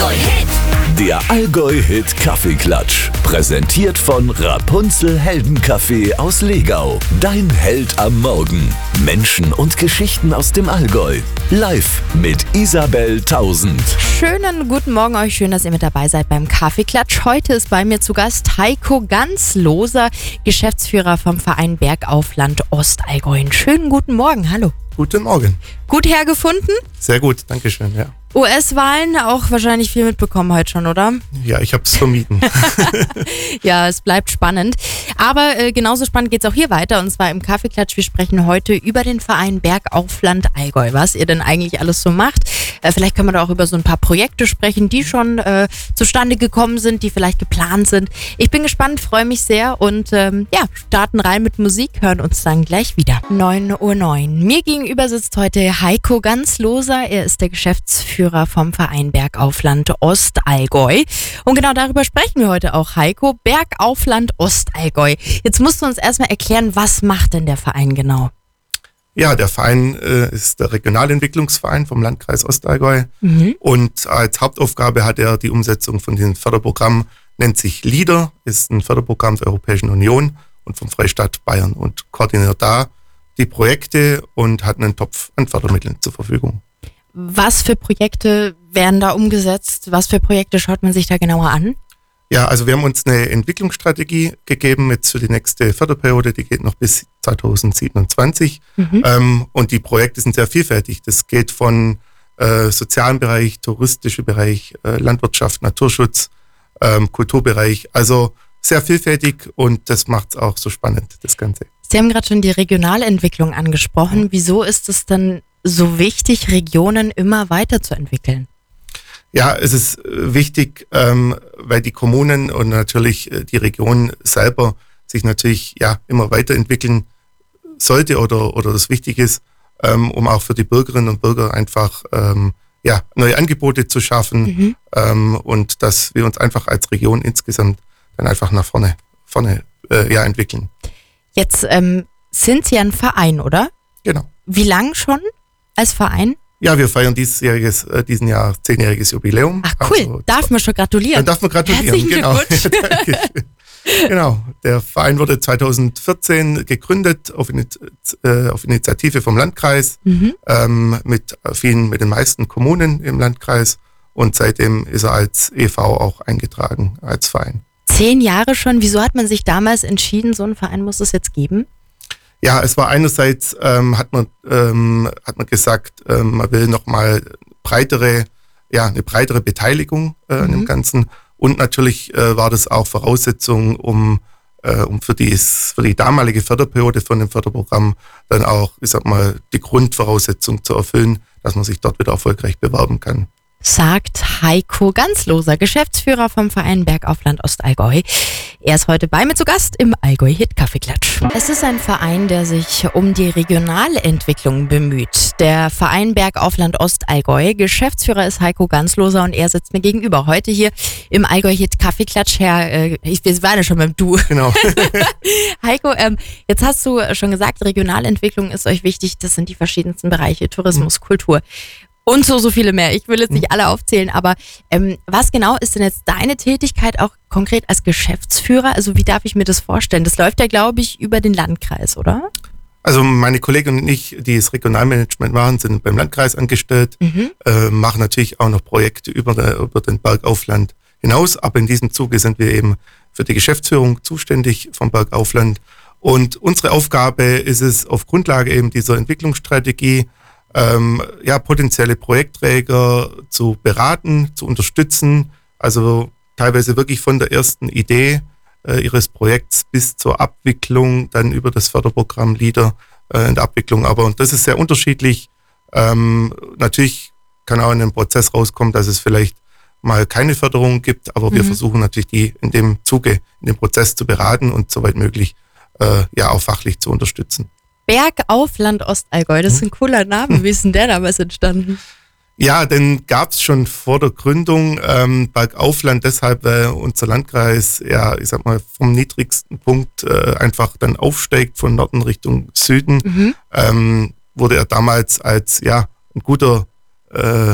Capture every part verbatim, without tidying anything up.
Allgäu-Hit. Der Allgäu-Hit Kaffeeklatsch. Präsentiert von Rapunzel Heldenkaffee aus Legau. Dein Held am Morgen. Menschen und Geschichten aus dem Allgäu. Live mit Isabel Tausend. Schönen guten Morgen euch. Schön, dass ihr mit dabei seid beim Kaffeeklatsch. Heute ist bei mir zu Gast Heiko Ganzloser, Geschäftsführer vom Verein Bergaufland Ostallgäu. Schönen guten Morgen. Hallo. Guten Morgen. Gut hergefunden? Sehr gut, danke schön, ja. U S-Wahlen auch wahrscheinlich viel mitbekommen heute schon, oder? Ja, ich habe es vermieden. Ja, es bleibt spannend. Aber äh, genauso spannend geht es auch hier weiter, und zwar im Kaffeeklatsch. Wir sprechen heute über den Verein Bergaufland Allgäu, was ihr denn eigentlich alles so macht. Äh, vielleicht können wir da auch über so ein paar Projekte sprechen, die schon äh, zustande gekommen sind, die vielleicht geplant sind. Ich bin gespannt, freue mich sehr und ähm, ja, starten rein mit Musik, hören uns dann gleich wieder. neun Uhr neun. Mir gegenüber sitzt heute Heiko Ganzloser. Er ist der Geschäftsführer vom Verein Bergaufland Ostallgäu. Und genau darüber sprechen wir heute auch, Heiko. Bergaufland Ostallgäu. Jetzt musst du uns erstmal erklären, was macht denn der Verein genau? Ja, der Verein äh, ist der Regionalentwicklungsverein vom Landkreis Ostallgäu. Mhm. Und als Hauptaufgabe hat er die Umsetzung von diesem Förderprogramm, nennt sich LEADER, ist ein Förderprogramm der Europäischen Union und vom Freistaat Bayern und koordiniert da die Projekte und hat einen Topf an Fördermitteln zur Verfügung. Was für Projekte werden da umgesetzt? Was für Projekte schaut man sich da genauer an? Ja, also wir haben uns eine Entwicklungsstrategie gegeben jetzt für die nächste Förderperiode, die geht noch bis zwanzig siebenundzwanzig. Mhm. Ähm, und die Projekte sind sehr vielfältig. Das geht von äh, sozialen Bereich, touristischer Bereich, äh, Landwirtschaft, Naturschutz, ähm, Kulturbereich. Also sehr vielfältig, und das macht es auch so spannend, das Ganze. Sie haben gerade schon die Regionalentwicklung angesprochen. Wieso ist es dann so wichtig, Regionen immer weiterzuentwickeln? Ja, es ist wichtig, ähm, weil die Kommunen und natürlich die Region selber sich natürlich ja immer weiterentwickeln sollte oder oder das wichtig ist, ähm, um auch für die Bürgerinnen und Bürger einfach ähm, ja neue Angebote zu schaffen, mhm. ähm, und dass wir uns einfach als Region insgesamt dann einfach nach vorne vorne äh, ja entwickeln. Jetzt ähm, sind Sie ein Verein, oder? Genau. Wie lang schon als Verein? Ja, wir feiern diesjähriges, äh, diesen Jahr zehnjähriges Jubiläum. Ach cool, also, darf man schon gratulieren? Dann darf man gratulieren, herzlichen genau. Glückwunsch. Ja, danke. Genau, der Verein wurde zweitausendvierzehn gegründet auf, äh, auf Initiative vom Landkreis, mhm. ähm, mit vielen, mit den meisten Kommunen im Landkreis, und seitdem ist er als E V auch eingetragen, als Verein. Zehn Jahre schon, wieso hat man sich damals entschieden, so einen Verein muss es jetzt geben? Ja, es war einerseits, ähm, hat man ähm, hat man gesagt, ähm, man will nochmal breitere, ja, eine breitere Beteiligung äh, mhm. an dem Ganzen. Und natürlich äh, war das auch Voraussetzung, um, äh, um für, die, für die damalige Förderperiode von dem Förderprogramm dann auch, ich sag mal, die Grundvoraussetzung zu erfüllen, dass man sich dort wieder erfolgreich bewerben kann. Sagt Heiko Ganzloser, Geschäftsführer vom Verein Bergaufland Ostallgäu. Er ist heute bei mir zu Gast im Allgäu-Hit Kaffeeklatsch. Es ist ein Verein, der sich um die Regionalentwicklung bemüht. Der Verein Bergaufland Ostallgäu. Geschäftsführer ist Heiko Ganzloser und er sitzt mir gegenüber. Heute hier im Allgäu-Hit Kaffeeklatsch. Herr, äh, ich wir waren ja schon beim Du. Genau. Heiko, ähm, jetzt hast du schon gesagt, Regionalentwicklung ist euch wichtig. Das sind die verschiedensten Bereiche, Tourismus, mhm. Kultur. Und so, so viele mehr. Ich will jetzt nicht alle aufzählen, aber ähm, was genau ist denn jetzt deine Tätigkeit auch konkret als Geschäftsführer? Also wie darf ich mir das vorstellen? Das läuft ja, glaube ich, über den Landkreis, oder? Also meine Kollegin und ich, die das Regionalmanagement machen, sind beim Landkreis angestellt, mhm. äh, machen natürlich auch noch Projekte über, der, über den Bergaufland hinaus, aber in diesem Zuge sind wir eben für die Geschäftsführung zuständig vom Bergaufland. Und unsere Aufgabe ist es, auf Grundlage eben dieser Entwicklungsstrategie Ähm, ja, potenzielle Projektträger zu beraten, zu unterstützen, also teilweise wirklich von der ersten Idee äh, ihres Projekts bis zur Abwicklung, dann über das Förderprogramm LEADER äh, in der Abwicklung. Aber und das ist sehr unterschiedlich. Ähm, natürlich kann auch in einem Prozess rauskommen, dass es vielleicht mal keine Förderung gibt, aber mhm. wir versuchen natürlich die in dem Zuge, in dem Prozess zu beraten und soweit möglich äh, ja auch fachlich zu unterstützen. Bergaufland Ostallgäu, das ist ein cooler Name. Wie ist denn der damals entstanden? Ja, den gab es schon vor der Gründung. Ähm, Bergaufland deshalb, weil unser Landkreis, ja, ich sag mal, vom niedrigsten Punkt äh, einfach dann aufsteigt von Norden Richtung Süden. Mhm. Ähm, wurde er damals als ja ein guter, äh,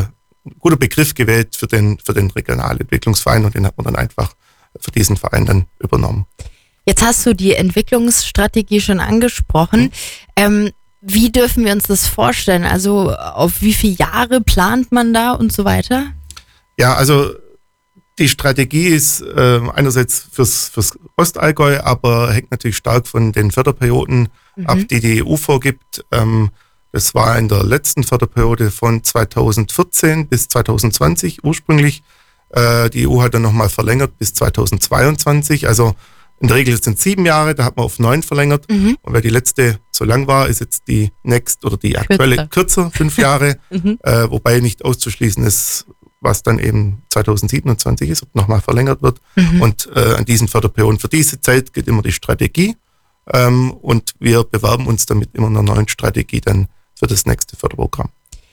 guter Begriff gewählt für den, für den Regionalentwicklungsverein und den hat man dann einfach für diesen Verein dann übernommen. Jetzt hast du die Entwicklungsstrategie schon angesprochen. Mhm. Ähm, wie dürfen wir uns das vorstellen? Also auf wie viele Jahre plant man da und so weiter? Ja, also die Strategie ist äh, einerseits fürs, fürs Ostallgäu, aber hängt natürlich stark von den Förderperioden mhm. ab, die die E U vorgibt. Ähm, das war in der letzten Förderperiode von zweitausendvierzehn bis zweitausendzwanzig ursprünglich. Äh, die E U hat dann nochmal verlängert bis zweitausendzweiundzwanzig. Also in der Regel sind es sieben Jahre, da hat man auf neun verlängert. Mhm. Und weil die letzte so lang war, ist jetzt die next oder die aktuelle kürzer, kürzer fünf Jahre. mhm. äh, wobei nicht auszuschließen ist, was dann eben zweitausendsiebenundzwanzig ist, ob nochmal verlängert wird. Mhm. Und äh, an diesen Förderperioden für diese Zeit geht immer die Strategie. Ähm, und wir bewerben uns damit immer einer neuen Strategie dann für das nächste Förderprogramm.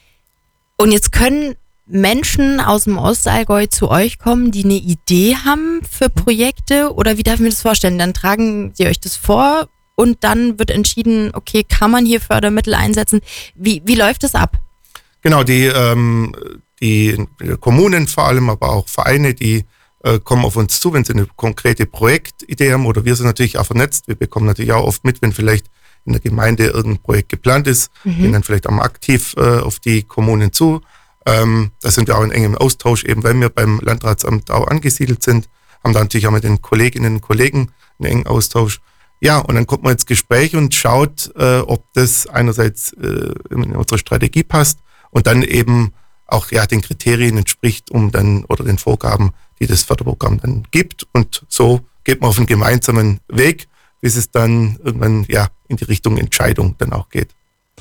Und jetzt können Menschen aus dem Ostallgäu zu euch kommen, die eine Idee haben für Projekte, oder wie darf ich mir das vorstellen? Dann tragen sie euch das vor und dann wird entschieden, okay, kann man hier Fördermittel einsetzen? Wie, wie läuft das ab? Genau, die, ähm, die Kommunen vor allem, aber auch Vereine, die äh, kommen auf uns zu, wenn sie eine konkrete Projektidee haben, oder wir sind natürlich auch vernetzt. Wir bekommen natürlich auch oft mit, wenn vielleicht in der Gemeinde irgendein Projekt geplant ist, mhm. gehen dann vielleicht auch mal aktiv äh, auf die Kommunen zu. Ähm, da sind wir auch in engem Austausch, eben weil wir beim Landratsamt auch angesiedelt sind, haben da natürlich auch mit den Kolleginnen und Kollegen einen engen Austausch. Ja, und dann kommt man ins Gespräch und schaut, äh, ob das einerseits äh, in unsere Strategie passt und dann eben auch ja den Kriterien entspricht, um dann oder den Vorgaben, die das Förderprogramm dann gibt. Und so geht man auf einen gemeinsamen Weg, bis es dann irgendwann ja in die Richtung Entscheidung dann auch geht.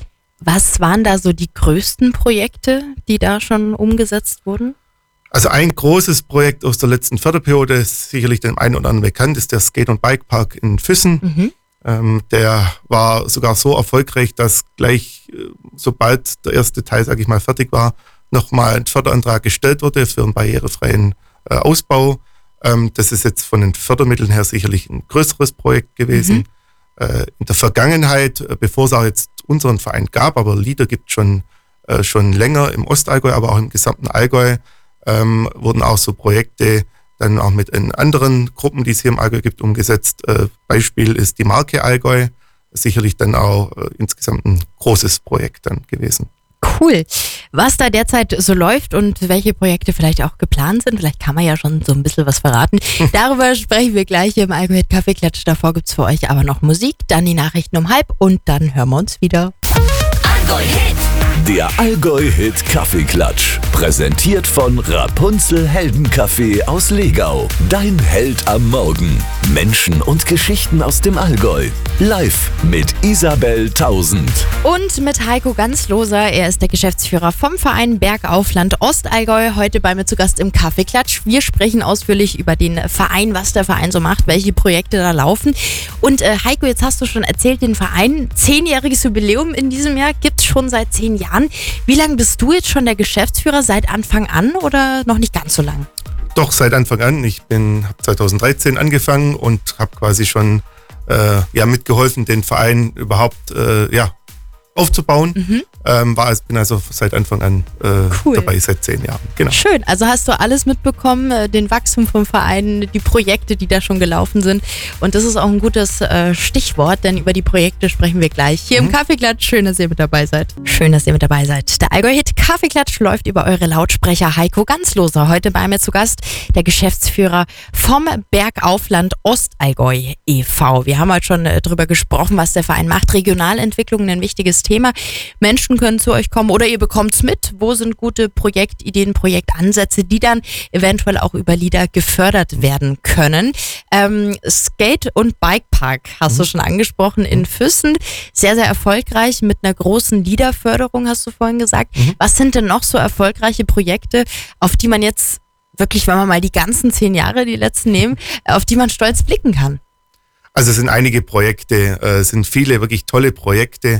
Was waren da so die größten Projekte, die da schon umgesetzt wurden? Also ein großes Projekt aus der letzten Förderperiode, ist sicherlich dem einen oder anderen bekannt, ist der Skate- und Bikepark in Füssen. Mhm. Ähm, der war sogar so erfolgreich, dass gleich, äh, sobald der erste Teil, sage ich mal, fertig war, nochmal ein Förderantrag gestellt wurde für einen barrierefreien äh, Ausbau. Ähm, das ist jetzt von den Fördermitteln her sicherlich ein größeres Projekt gewesen. Mhm. Äh, in der Vergangenheit, äh, bevor es auch jetzt unseren Verein gab, aber LEADER gibt schon äh, schon länger im Ostallgäu, aber auch im gesamten Allgäu, ähm, wurden auch so Projekte dann auch mit in anderen Gruppen, die es hier im Allgäu gibt, umgesetzt. Äh, Beispiel ist die Marke Allgäu, sicherlich dann auch äh, insgesamt ein großes Projekt dann gewesen. Cool. Was da derzeit so läuft und welche Projekte vielleicht auch geplant sind, vielleicht kann man ja schon so ein bisschen was verraten. Darüber sprechen wir gleich hier im Allgäu-Hit Kaffeeklatsch. Davor gibt's für euch aber noch Musik, dann die Nachrichten um halb und dann hören wir uns wieder. Allgäu-Hit. Der Allgäu-Hit Kaffeeklatsch. Präsentiert von Rapunzel Heldenkaffee aus Legau. Dein Held am Morgen. Menschen und Geschichten aus dem Allgäu. Live mit Isabel Tausend. Und mit Heiko Ganzloser. Er ist der Geschäftsführer vom Verein Bergaufland Ostallgäu. Heute bei mir zu Gast im Kaffeeklatsch. Wir sprechen ausführlich über den Verein, was der Verein so macht, welche Projekte da laufen. Und äh, Heiko, jetzt hast du schon erzählt, den Verein, zehnjähriges Jubiläum in diesem Jahr, gibt es schon seit zehn Jahren. Wie lange bist du jetzt schon der Geschäftsführer? Seit Anfang an oder noch nicht ganz so lang? Doch, seit Anfang an. Ich bin habe zweitausenddreizehn angefangen und habe quasi schon äh, ja, mitgeholfen, den Verein überhaupt äh, ja, aufzubauen. Mhm. Ähm, war, bin also seit Anfang an äh, cool. dabei, seit zehn Jahren. Genau. Schön, also hast du alles mitbekommen, äh, den Wachstum vom Verein, die Projekte, die da schon gelaufen sind. Und das ist auch ein gutes äh, Stichwort, denn über die Projekte sprechen wir gleich hier mhm. im Kaffeeklatsch. Schön, dass ihr mit dabei seid. Schön, dass ihr mit dabei seid. Der Allgäu-Hit Kaffeeklatsch läuft über eure Lautsprecher. Heiko Ganzloser, heute bei mir zu Gast, der Geschäftsführer vom Bergaufland Ostallgäu e V Wir haben heute schon äh, drüber gesprochen, was der Verein macht. Regionalentwicklung, ein wichtiges Thema. Menschen können zu euch kommen oder ihr bekommt es mit. Wo sind gute Projektideen, Projektansätze, die dann eventuell auch über LEADER gefördert werden können? Ähm, Skate- und Bikepark hast mhm. du schon angesprochen in Füssen. Sehr, sehr erfolgreich mit einer großen LEADER-Förderung, hast du vorhin gesagt. Mhm. Was sind denn noch so erfolgreiche Projekte, auf die man jetzt wirklich, wenn wir mal die ganzen zehn Jahre, die letzten nehmen, auf die man stolz blicken kann? Also es sind einige Projekte, es äh, sind viele wirklich tolle Projekte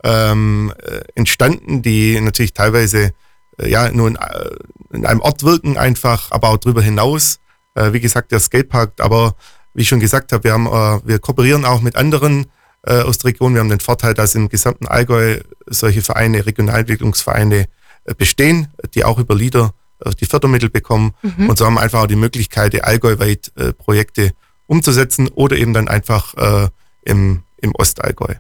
ähm, äh, entstanden, die natürlich teilweise äh, ja nur in, äh, in einem Ort wirken einfach, aber auch darüber hinaus. Äh, wie gesagt, der Skatepark, aber wie ich schon gesagt habe, wir haben, äh, wir kooperieren auch mit anderen äh, aus der Region. Wir haben den Vorteil, dass im gesamten Allgäu solche Vereine, Regionalentwicklungsvereine bestehen, die auch über LEADER die Fördermittel bekommen. Mhm. Und so haben wir einfach auch die Möglichkeit, die allgäuweit äh, Projekte umzusetzen oder eben dann einfach äh, im, im Ostallgäu.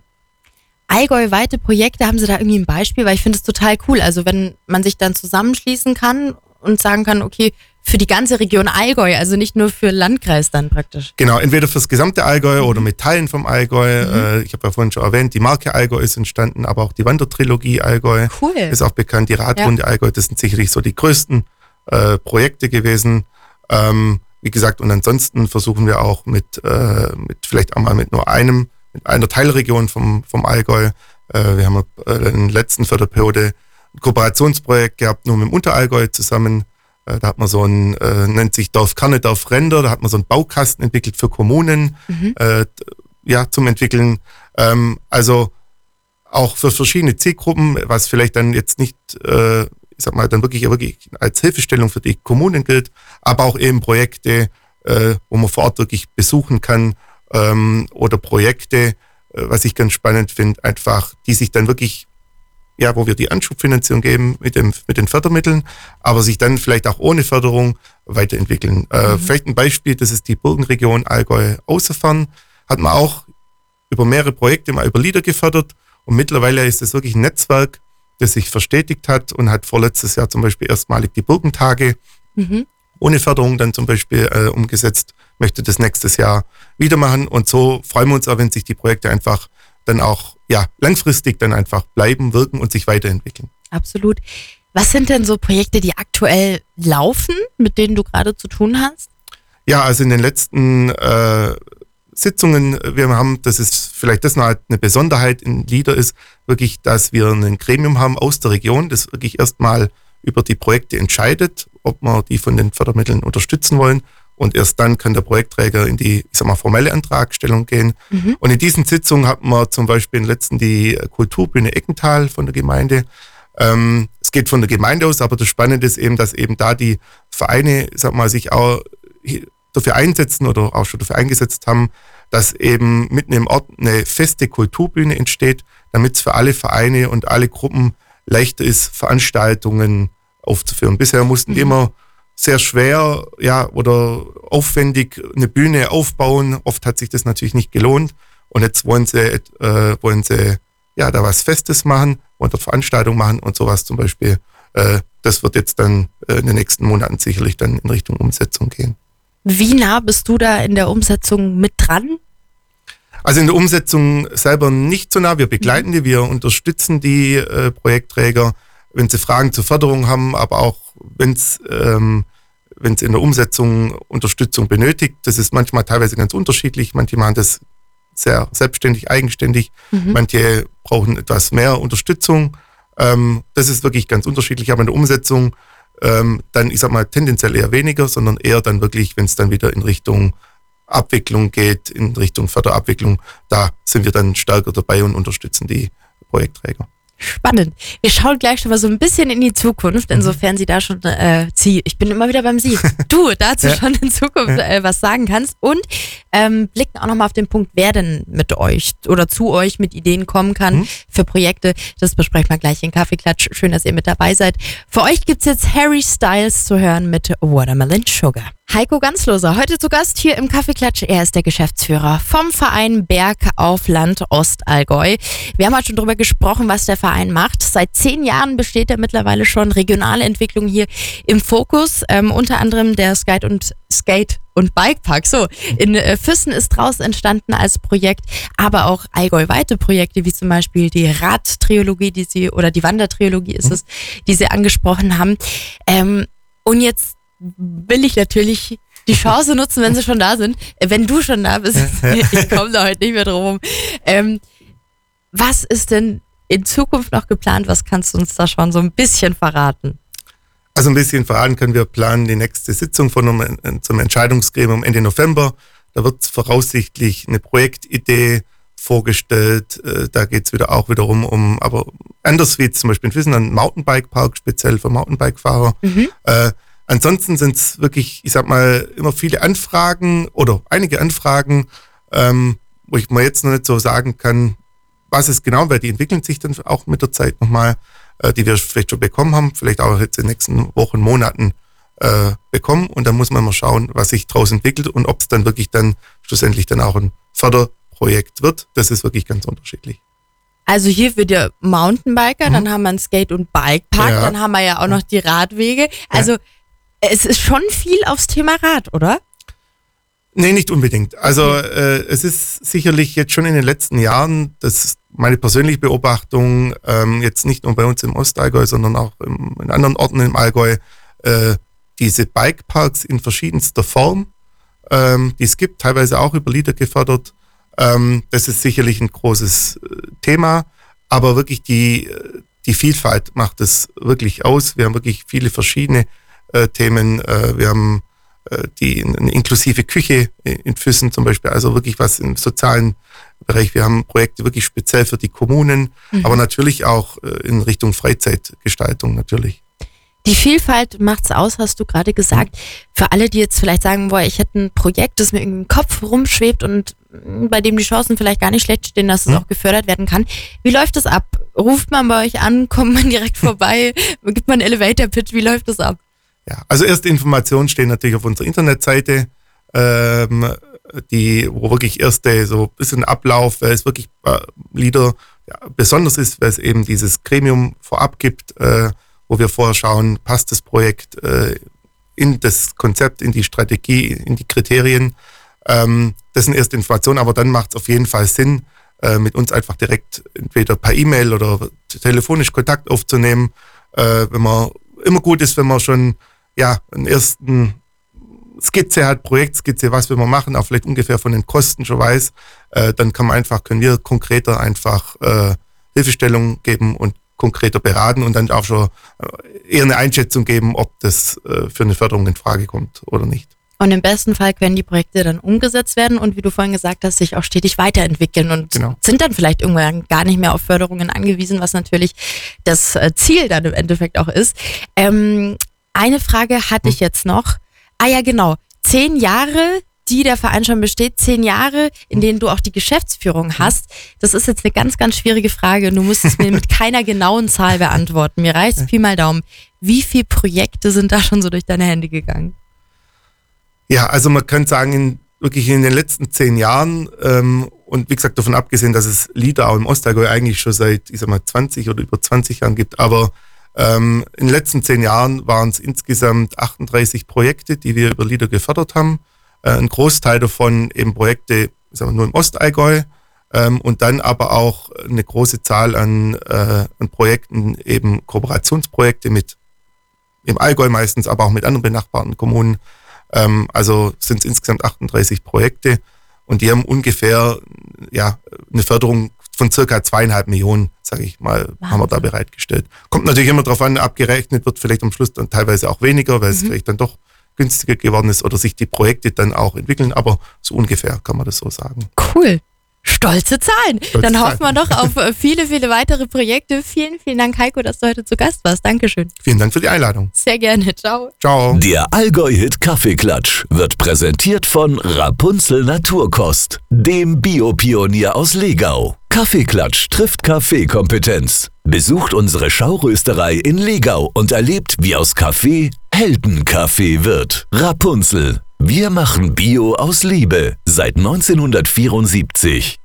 Allgäuweite Projekte, haben Sie da irgendwie ein Beispiel? Weil ich finde es total cool. Also wenn man sich dann zusammenschließen kann und sagen kann, okay, für die ganze Region Allgäu, also nicht nur für Landkreis dann praktisch. Genau, entweder fürs gesamte Allgäu mhm. oder mit Teilen vom Allgäu. Mhm. Äh, ich habe ja vorhin schon erwähnt, die Marke Allgäu ist entstanden, aber auch die Wandertrilogie Allgäu cool. ist auch bekannt, die Radrunde ja. Allgäu, das sind sicherlich so die größten äh, Projekte gewesen. Ähm, wie gesagt, und ansonsten versuchen wir auch mit, äh, mit vielleicht auch mal mit nur einem, mit einer Teilregion vom, vom Allgäu. Äh, wir haben äh, in der letzten Förderperiode ein Kooperationsprojekt gehabt, nur mit dem Unterallgäu zusammen. Da hat man so ein, äh, nennt sich Dorf Kerne, Dorf Render, da hat man so einen Baukasten entwickelt für Kommunen, mhm. äh, ja, zum Entwickeln. Ähm, also auch für verschiedene Zielgruppen, was vielleicht dann jetzt nicht, äh, ich sag mal, dann wirklich, wirklich als Hilfestellung für die Kommunen gilt, aber auch eben Projekte, äh, wo man vor Ort wirklich besuchen kann, ähm, oder Projekte, äh, was ich ganz spannend finde, einfach, die sich dann wirklich ja, wo wir die Anschubfinanzierung geben mit dem, mit den Fördermitteln, aber sich dann vielleicht auch ohne Förderung weiterentwickeln. Mhm. Äh, vielleicht ein Beispiel, das ist die Burgenregion Allgäu-Außerfern, hat man auch über mehrere Projekte mal über LEADER gefördert und mittlerweile ist es wirklich ein Netzwerk, das sich verstetigt hat und hat vorletztes Jahr zum Beispiel erstmalig die Burgentage mhm. ohne Förderung dann zum Beispiel äh, umgesetzt, möchte das nächstes Jahr wieder machen und so freuen wir uns auch, wenn sich die Projekte einfach dann auch ja, langfristig dann einfach bleiben, wirken und sich weiterentwickeln. Absolut. Was sind denn so Projekte, die aktuell laufen, mit denen du gerade zu tun hast? Ja, also in den letzten äh, Sitzungen, wir haben, das ist vielleicht das noch eine Besonderheit in LEADER ist, wirklich, dass wir ein Gremium haben aus der Region, das wirklich erstmal über die Projekte entscheidet, ob wir die von den Fördermitteln unterstützen wollen. Und erst dann kann der Projektträger in die, ich sag mal, formelle Antragstellung gehen. Mhm. Und in diesen Sitzungen hatten wir zum Beispiel in den letzten die Kulturbühne Eckental von der Gemeinde. Ähm, es geht von der Gemeinde aus, aber das Spannende ist eben, dass eben da die Vereine, sag mal, sich auch dafür einsetzen oder auch schon dafür eingesetzt haben, dass eben mitten im Ort eine feste Kulturbühne entsteht, damit es für alle Vereine und alle Gruppen leichter ist, Veranstaltungen aufzuführen. Bisher mussten die mhm. immer sehr schwer, ja, oder aufwendig eine Bühne aufbauen. Oft hat sich das natürlich nicht gelohnt. Und jetzt wollen sie, äh, wollen sie, ja, da was Festes machen, wollen dort Veranstaltungen machen und sowas zum Beispiel. Äh, das wird jetzt dann äh, in den nächsten Monaten sicherlich dann in Richtung Umsetzung gehen. Wie nah bist du da in der Umsetzung mit dran? Also in der Umsetzung selber nicht so nah. Wir begleiten die, wir unterstützen die äh, Projektträger, wenn sie Fragen zur Förderung haben, aber auch wenn es ähm, wenn es in der Umsetzung Unterstützung benötigt. Das ist manchmal teilweise ganz unterschiedlich. Manche machen das sehr selbstständig, eigenständig. Mhm. Manche brauchen etwas mehr Unterstützung. Ähm, das ist wirklich ganz unterschiedlich. Aber in der Umsetzung ähm, dann, ich sag mal, tendenziell eher weniger, sondern eher dann wirklich, wenn es dann wieder in Richtung Abwicklung geht, in Richtung Förderabwicklung, da sind wir dann stärker dabei und unterstützen die Projektträger. Spannend. Wir schauen gleich schon mal so ein bisschen in die Zukunft, insofern Sie da schon, äh, Sie, ich bin immer wieder beim Sie, du dazu ja. schon in Zukunft äh, was sagen kannst und ähm, blicken auch nochmal auf den Punkt, wer denn mit euch oder zu euch mit Ideen kommen kann mhm. für Projekte. Das besprechen wir gleich in Kaffeeklatsch. Schön, dass ihr mit dabei seid. Für euch gibt's jetzt Harry Styles zu hören mit Watermelon Sugar. Heiko Ganzloser, heute zu Gast hier im Kaffeeklatsch. Er ist der Geschäftsführer vom Verein Berg auf Land Ostallgäu. Wir haben heute schon drüber gesprochen, was der Verein macht. Seit zehn Jahren besteht er mittlerweile schon. Regionale Entwicklung hier im Fokus. Ähm, unter anderem der Skate und Skate und Bikepark. So, in äh, Füssen ist draus entstanden als Projekt, aber auch allgäuweite Projekte, wie zum Beispiel die Radtrilogie, die Sie, oder die Wandertrilogie ist es, die Sie angesprochen haben. Ähm, und jetzt will ich natürlich die Chance nutzen, wenn sie schon da sind. Wenn du schon da bist, ich komme da heute nicht mehr drum rum. Ähm, was ist denn in Zukunft noch geplant? Was kannst du uns da schon so ein bisschen verraten? Also ein bisschen verraten können wir planen die nächste Sitzung von einem, zum Entscheidungsgremium Ende November. Da wird voraussichtlich eine Projektidee vorgestellt. Da geht es wieder auch wiederum um, aber anders wie jetzt zum Beispiel in Füssen, einen Mountainbike-Park, speziell für Mountainbike-Fahrer. Mhm. Äh, Ansonsten sind es wirklich, ich sag mal, immer viele Anfragen oder einige Anfragen, ähm, wo ich mal jetzt noch nicht so sagen kann, was es genau, weil die entwickeln sich dann auch mit der Zeit nochmal. äh, die wir vielleicht schon bekommen haben, vielleicht auch jetzt in den nächsten Wochen, Monaten äh, bekommen. Und dann muss man mal schauen, was sich daraus entwickelt und ob es dann wirklich dann schlussendlich dann auch ein Förderprojekt wird. Das ist wirklich ganz unterschiedlich. Also hier wird ja Mountainbiker, mhm. dann haben wir einen Skate- und Bikepark, Ja. dann haben wir ja auch noch die Radwege. Also Ja. es ist schon viel aufs Thema Rad, oder? Nee, nicht unbedingt. Also äh, es ist sicherlich jetzt schon in den letzten Jahren, das ist meine persönliche Beobachtung, ähm, jetzt nicht nur bei uns im Ostallgäu, sondern auch im, in anderen Orten im Allgäu, äh, diese Bikeparks in verschiedenster Form, ähm, die es gibt, teilweise auch über Lieder gefördert. Ähm, das ist sicherlich ein großes äh, Thema, aber wirklich die, die Vielfalt macht es wirklich aus. Wir haben wirklich viele verschiedene äh, Themen. Äh, wir haben die eine inklusive Küche in Füssen zum Beispiel, also wirklich was im sozialen Bereich. Wir haben Projekte wirklich speziell für die Kommunen, mhm. aber natürlich auch in Richtung Freizeitgestaltung natürlich. Die Vielfalt macht's aus, hast du gerade gesagt. Für alle, die jetzt vielleicht sagen, boah, ich hätte ein Projekt, das mir irgendwie im Kopf rumschwebt und bei dem die Chancen vielleicht gar nicht schlecht stehen, dass es mhm. auch gefördert werden kann. Wie läuft das ab? Ruft man bei euch an, kommt man direkt vorbei, gibt man einen Elevator-Pitch, wie läuft das ab? Ja, also erste Informationen stehen natürlich auf unserer Internetseite, ähm, die, wo wirklich erste so ein bisschen Ablauf, weil es wirklich äh, Lieder ja, besonders ist, weil es eben dieses Gremium vorab gibt, äh, wo wir vorher schauen, passt das Projekt äh, in das Konzept, in die Strategie, in die Kriterien. Ähm, das sind erste Informationen, aber dann macht es auf jeden Fall Sinn, äh, mit uns einfach direkt entweder per E-Mail oder telefonisch Kontakt aufzunehmen, äh, wenn man immer gut ist, wenn man schon ja, einen ersten Skizze hat, Projektskizze, was wir mal machen, auch vielleicht ungefähr von den Kosten schon weiß, äh, dann kann man einfach, können wir konkreter einfach äh, Hilfestellung geben und konkreter beraten und dann auch schon eher eine Einschätzung geben, ob das äh, für eine Förderung in Frage kommt oder nicht. Und im besten Fall können die Projekte dann umgesetzt werden und wie du vorhin gesagt hast, sich auch stetig weiterentwickeln und genau. sind dann vielleicht irgendwann gar nicht mehr auf Förderungen angewiesen, was natürlich das Ziel dann im Endeffekt auch ist. Ähm, Eine Frage hatte ich jetzt noch. Ah ja, genau. Zehn Jahre, die der Verein schon besteht, zehn Jahre, in denen du auch die Geschäftsführung hast. Das ist jetzt eine ganz, ganz schwierige Frage. Du musst es mir mit keiner genauen Zahl beantworten. Mir reicht es Pi mal Daumen. Wie viele Projekte sind da schon so durch deine Hände gegangen? Ja, also man könnte sagen, in, wirklich in den letzten zehn Jahren ähm, und wie gesagt davon abgesehen, dass es Lieder auch im Ostallgäu eigentlich schon seit, ich sag mal, zwanzig oder über zwanzig Jahren gibt, aber Ähm, in den letzten zehn Jahren waren es insgesamt achtunddreißig Projekte, die wir über Lieder gefördert haben. Äh, ein Großteil davon eben Projekte, sagen wir, nur im Ostallgäu ähm, und dann aber auch eine große Zahl an, äh, an Projekten, eben Kooperationsprojekte mit im Allgäu meistens, aber auch mit anderen benachbarten Kommunen. Ähm, also sind es insgesamt achtunddreißig Projekte und die haben ungefähr ja eine Förderung von circa zweieinhalb Millionen, sage ich mal, Wahnsinn. Haben wir da bereitgestellt. Kommt natürlich immer darauf an, abgerechnet wird vielleicht am Schluss dann teilweise auch weniger, weil mhm. es vielleicht dann doch günstiger geworden ist oder sich die Projekte dann auch entwickeln, aber so ungefähr kann man das so sagen. Cool. Stolze Zahlen. Stolze Dann Zahlen. hoffen wir doch auf viele, viele weitere Projekte. Vielen, vielen Dank, Heiko, dass du heute zu Gast warst. Dankeschön. Vielen Dank für die Einladung. Sehr gerne. Ciao. Ciao. Der Allgäu-Hit Kaffeeklatsch wird präsentiert von Rapunzel Naturkost, dem Biopionier aus Legau. Kaffeeklatsch trifft Kaffeekompetenz. Besucht unsere Schaurösterei in Legau und erlebt, wie aus Kaffee Heldenkaffee wird. Rapunzel. Wir machen Bio aus Liebe seit neunzehnhundertvierundsiebzig.